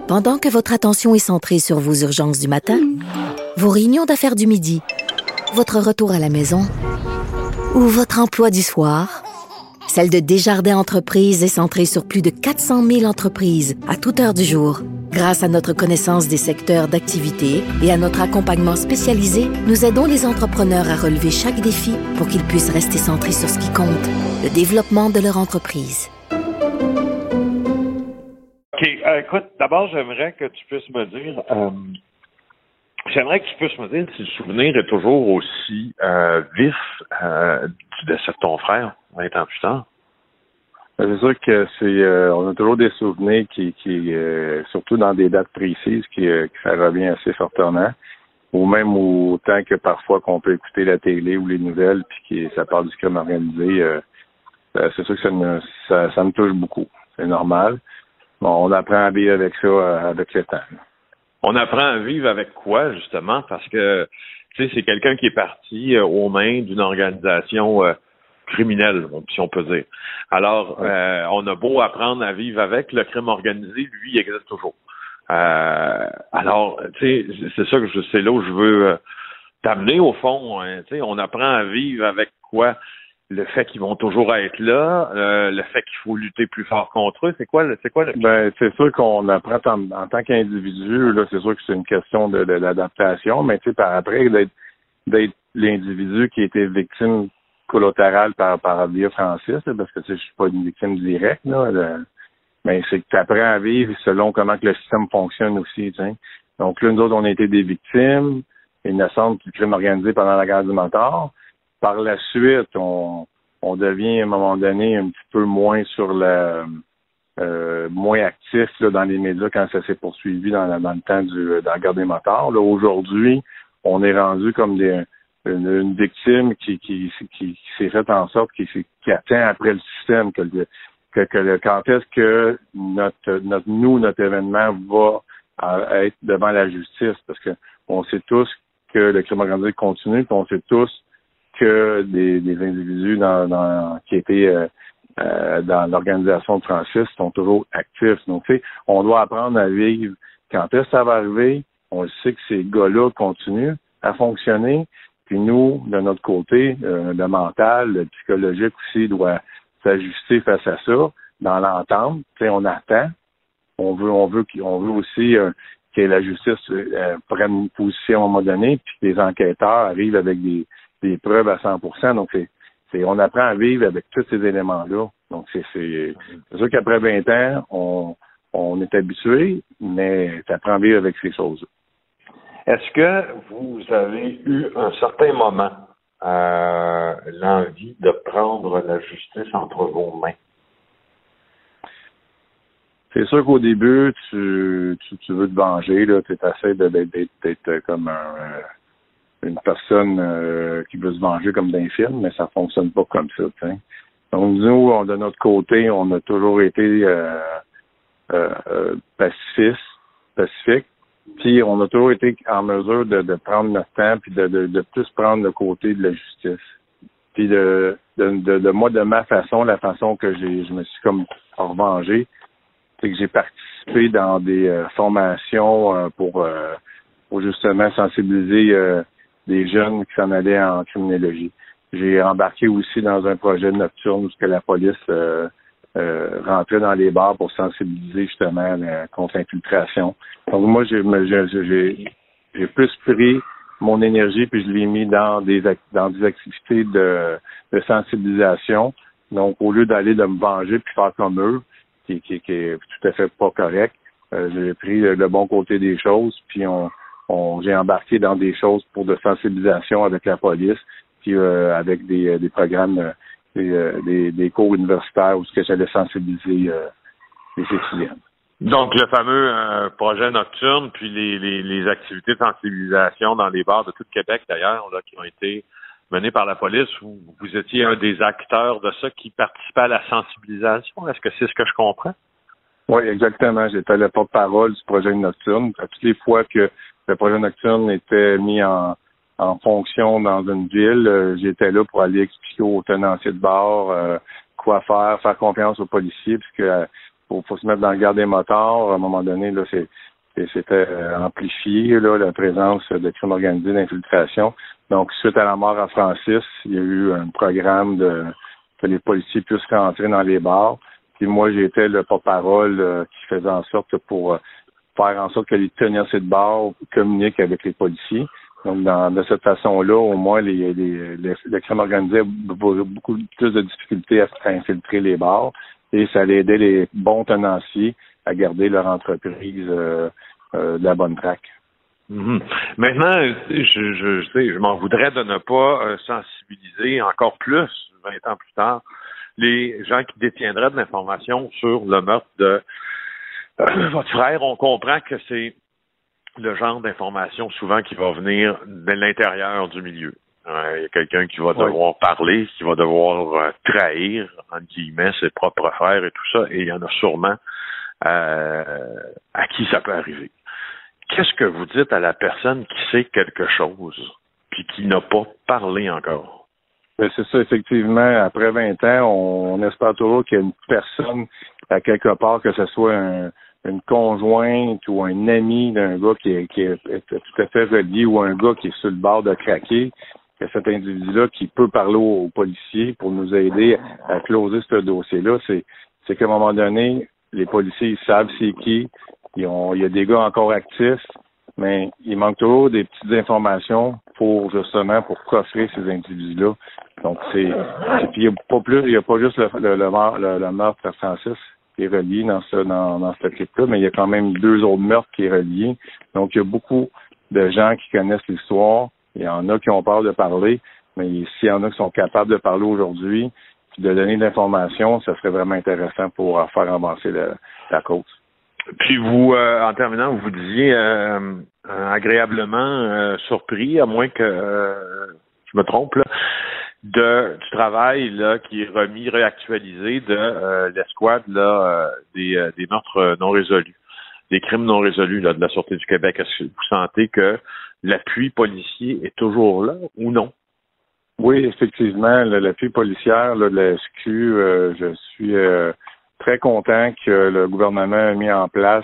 Pendant que votre attention est centrée sur vos urgences du matin, vos réunions d'affaires du midi, votre retour à la maison ou votre emploi du soir, celle de Desjardins Entreprises est centrée sur plus de 400 000 entreprises à toute heure du jour. Grâce à notre connaissance des secteurs d'activité et à notre accompagnement spécialisé, nous aidons les entrepreneurs à relever chaque défi pour qu'ils puissent rester centrés sur ce qui compte, le développement de leur entreprise. OK. Écoute, d'abord, j'aimerais que tu puisses me dire si le souvenir est toujours aussi vif du décès de ton frère 20 ans plus tard. C'est sûr que on a toujours des souvenirs qui surtout dans des dates précises, que ça revient assez fortement. Ou même autant que parfois qu'on peut écouter la télé ou les nouvelles, puis que ça parle du crime organisé, c'est sûr que ça me touche beaucoup. C'est normal. Bon, on apprend à vivre avec ça avec le temps. On apprend à vivre avec quoi, justement? Parce que, tu sais, c'est quelqu'un qui est parti aux mains d'une organisation criminelle, si on peut dire. Alors, on a beau apprendre à vivre avec, le crime organisé, lui, il existe toujours. Alors, tu sais, c'est ça que c'est là où je veux t'amener, au fond. Hein, tu sais, on apprend à vivre avec quoi? Le fait qu'ils vont toujours être là, le fait qu'il faut lutter plus fort contre eux, c'est quoi le... Ben, c'est sûr qu'on apprend en tant qu'individu, là, c'est sûr que c'est une question de l'adaptation, mais tu sais, par après, d'être l'individu qui a été victime collatérale par via Francis, là, parce que tu sais, je suis pas une victime directe, là, mais c'est que tu apprends à vivre selon comment que le système fonctionne aussi, tu sais. Donc là, nous autres, on a été des victimes innocentes du crime organisé pendant la guerre du moteur. Par la suite, on devient à un moment donné un petit peu moins sur moins actif là, dans les médias quand ça s'est poursuivi dans le temps de la guerre des motards. Là, aujourd'hui, on est rendu comme une victime qui s'est fait en sorte qui attend après le système quand est-ce que notre événement va être devant la justice, parce que on sait tous que le crime organisé continue, puis on sait tous que des individus qui étaient dans l'organisation de Francis sont toujours actifs. Donc, tu sais, on doit apprendre à vivre. Quand est-ce que ça va arriver? On le sait que ces gars-là continuent à fonctionner. Puis nous, de notre côté, le mental, le psychologique aussi doit s'ajuster face à ça. Dans l'entente, tu sais, on attend. On veut aussi que la justice prenne une position à un moment donné, puis que les enquêteurs arrivent avec des preuves à 100%. Donc, on apprend à vivre avec tous ces éléments-là. Donc, c'est sûr qu'après 20 ans, on est habitué, mais tu apprends à vivre avec ces choses-là. Est-ce que vous avez eu un certain moment l'envie de prendre la justice entre vos mains? C'est sûr qu'au début, tu veux te venger, là, tu essaies d'être comme une personne qui veut se venger comme dans les films, mais ça fonctionne pas comme ça, tu sais. Donc nous, de notre côté, on a toujours été pacifique, puis on a toujours été en mesure de prendre notre temps, puis de plus prendre le côté de la justice. Puis de moi, de ma façon, la façon que je me suis comme revengé, c'est que j'ai participé dans des formations pour justement sensibiliser des jeunes qui s'en allaient en criminologie. J'ai embarqué aussi dans un projet nocturne où la police rentrait dans les bars pour sensibiliser justement contre l'infiltration. Donc moi, j'ai plus pris mon énergie puis je l'ai mis dans des activités de sensibilisation. Donc au lieu d'aller de me venger puis faire comme eux, qui est tout à fait pas correct, j'ai pris le bon côté des choses puis j'ai embarqué dans des choses pour de sensibilisation avec la police, puis avec des programmes, des cours universitaires où j'allais sensibiliser les étudiants. Donc, le fameux projet nocturne, puis les activités de sensibilisation dans les bars de tout Québec, d'ailleurs, là, qui ont été menées par la police, où vous étiez un des acteurs de ça qui participait à la sensibilisation. Est-ce que c'est ce que je comprends? Oui, exactement. J'étais le porte-parole du projet nocturne. À toutes les fois que le projet nocturne était mis en fonction dans une ville, j'étais là pour aller expliquer aux tenanciers de bar quoi faire confiance aux policiers, puisque faut se mettre dans le garde des motards. À un moment donné, là, c'était amplifié, là, la présence de crimes organisés d'infiltration. Donc, suite à la mort à Francis, il y a eu un programme que les policiers puissent rentrer dans les bars. Puis moi, j'étais le porte-parole qui faisait en sorte pour faire en sorte que les tenanciers de bar communiquent avec les policiers. Donc, de cette façon-là, au moins, les crimes organisés ont beaucoup plus de difficultés à infiltrer les bars et ça allait aider les bons tenanciers à garder leur entreprise de la bonne traque. Mm-hmm. Maintenant, je m'en voudrais de ne pas sensibiliser encore plus, 20 ans plus tard, les gens qui détiendraient de l'information sur le meurtre de votre frère. On comprend que c'est le genre d'information souvent qui va venir de l'intérieur du milieu. Il y a quelqu'un qui va devoir parler, qui va devoir trahir, entre guillemets, ses propres frères et tout ça, et il y en a sûrement à qui ça peut arriver. Qu'est-ce que vous dites à la personne qui sait quelque chose puis qui n'a pas parlé encore? Ben, c'est ça, effectivement. Après 20 ans, on espère toujours qu'il y a une personne à quelque part, que ce soit une conjointe ou un ami d'un gars qui est tout à fait relié ou un gars qui est sur le bord de craquer, que cet individu-là qui peut parler aux policiers pour nous aider à closer ce dossier-là. C'est qu'à un moment donné, les policiers ils savent c'est qui. Il y a des gars encore actifs, mais il manque toujours des petites informations pour coffrer ces individus-là. Donc puis il y a pas juste le meurtre à Francis qui est relié dans ce clip-là, mais il y a quand même 2 autres meurtres qui est relié. Donc il y a beaucoup de gens qui connaissent l'histoire. Il y en a qui ont peur de parler, mais s'il y en a qui sont capables de parler aujourd'hui, puis de donner de l'information, ça serait vraiment intéressant pour faire avancer la cause. Puis vous, en terminant, vous disiez agréablement surpris, à moins que je me trompe, là, du travail là qui est réactualisé de l'escouade là des meurtres non résolus, des crimes non résolus là, de la Sûreté du Québec. Est-ce que vous sentez que l'appui policier est toujours là ou non? Oui, effectivement, l'appui policière là, de la SQ, je suis très content que le gouvernement a mis en place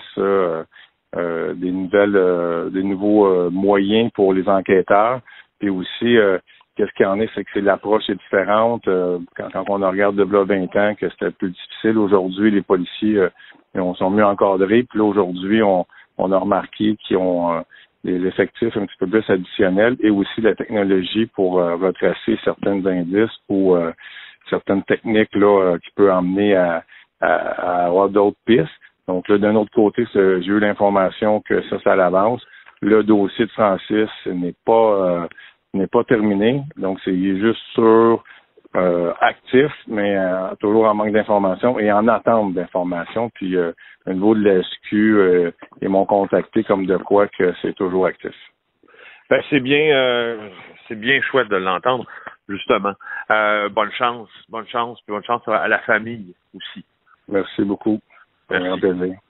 des nouveaux moyens pour les enquêteurs. Puis aussi, qu'est-ce qu'il y en a, c'est que l'approche est différente. Quand on regarde de 20 ans, que c'était plus difficile. Aujourd'hui, les policiers sont mieux encadrés. Puis là, aujourd'hui, on a remarqué qu'ils ont des effectifs un petit peu plus additionnels et aussi la technologie pour retracer certains indices ou certaines techniques là qui peut emmener à avoir d'autres pistes. Donc là, d'un autre côté, j'ai eu l'information que ça l'avance. Le dossier de Francis n'est pas terminé. Donc, c'est juste actif, mais toujours en manque d'informations et en attente d'informations. Puis, au niveau de la SQ, ils m'ont contacté comme de quoi que c'est toujours actif. Ben, c'est bien chouette de l'entendre, justement. Bonne chance à la famille aussi. Merci beaucoup. Merci. Un grand plaisir.